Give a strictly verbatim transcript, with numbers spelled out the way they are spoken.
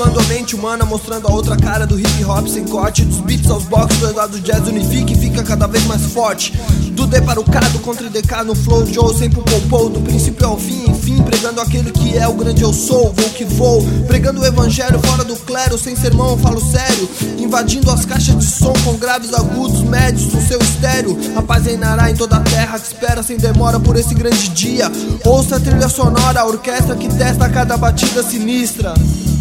Renovando a mente humana, mostrando a outra cara do hip hop sem corte. Dos beats aos boxes, do lado do jazz unifica e fica cada vez mais forte. Do D para o K, do contra e D K no flow Joe, sempre poupou, do princípio ao fim, enfim, pregando aquele que é o grande eu sou, vou que vou, pregando o evangelho fora do clero, sem sermão eu falo sério, invadindo as caixas de som com graves, agudos, médios, no seu estéreo. A paz reinará em toda a terra que espera sem demora por esse grande dia. Ouça a trilha sonora, a orquestra que testa cada batida sinistra.